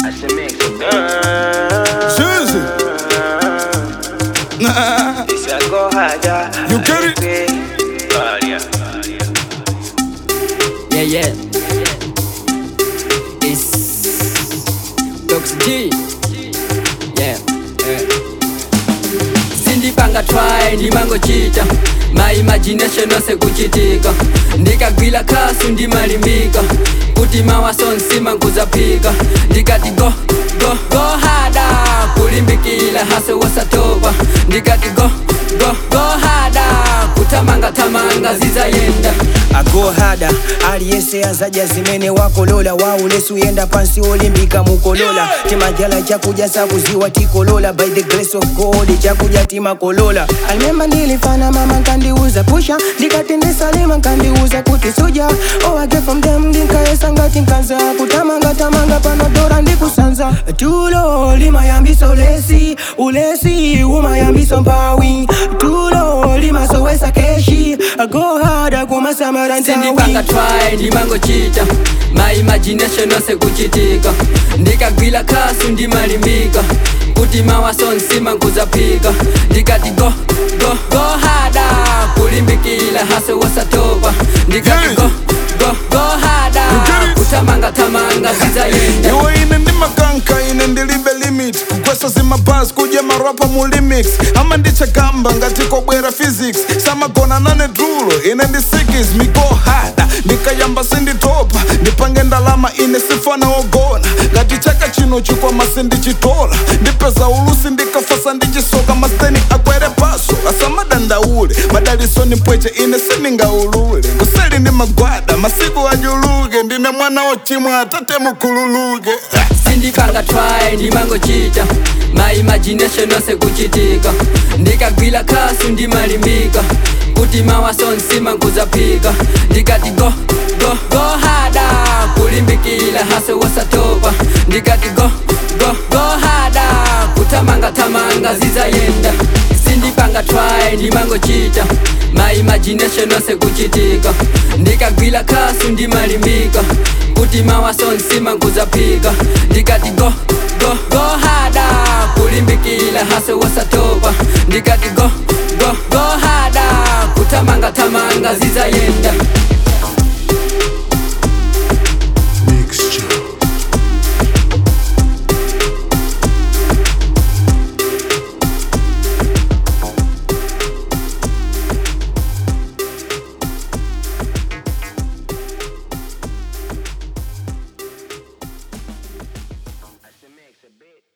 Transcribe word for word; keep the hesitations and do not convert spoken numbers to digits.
Suzy. Nah. You get it? Yeah, yeah. It's Dox G. Yeah, yeah. Sindipanga try, ndimango chita. My imagination ose kuchitika. Ndikagwila kasu ndimalimbika. Kuti mawaso nsima nkuzapika. Ndikati go, go, go harder. Kulimbikila hase wasatopa. Ndikati go, go, go harder. Kutamanga tamanga zizayenda. I go harder, aliyese azaja zimene wakolola waulesu yenda pansi olimbika mukolola timajala chakuja sakuziwa tikolola by the grace of God chakuja timakolola. I remember nilifana mama kandiuza pusha ndikatendesa lima kandiuza kuti suja. Oh I get from them ndinkaesa ngati nkanza kutamanga tamanga panodora ndikusanza tulo lima yambiso lesi ulesi uma yambiso mpawi tulo lima sowesa keshi I go harder kumasama. Sindipanga try, ndimango chita. My imagination ose kuchitika. Ndikagwila kasu ndimalimbika. Kuti mawaso nsima nkuzapika. Ndikati go, go, go harder. Kulimbikila hase wasatopa. Ndikati go, go, go harder. Kutamanga tamanga zizayenda. Iwe ine ndi makanka ine ndilibe limit. Kukwesa zimabas kuje marapa mu limix. Ama ndichagamba ngati kobwera physics. Samagona nane drulo ine ndi sikis. Mi go harder, ndikayamba sinditopa. Ndipange ndalama ine sifana ogona. Ngati chaka chino chukwa masi ndichitola. Ndipeza ulusi ndikafasa ndichisoka. Masteni akwere paso asamadanda ule. Madaliso ni pweche ine sininga ulule. Kuseli ndi magwada masiku ajuluge. Ndine mwana ochimwa atate mukululuge. Sindipanga try, ndimango chita. My imagination ose kuchitika. Ndikagwila kasu ndimalimbika. Kuti mawaso nsima nkuzapika. Ndikati go, go, go harder. Kulimbikila hase wasatopa. Ndikati go, go, go harder. Kutamanga tamanga zizayenda. Sindipanga try, ndimango chita. My imagination ose kuchitika. Ndikagwila kasu ndimalimbika. Kuti mawaso nsima nkuzapika. Ndikati go, go, go harder. Kulimbikila hase wasatopa. Ndikati go, go, go harder. Kutamanga tamanga zizayenda. It's a bit.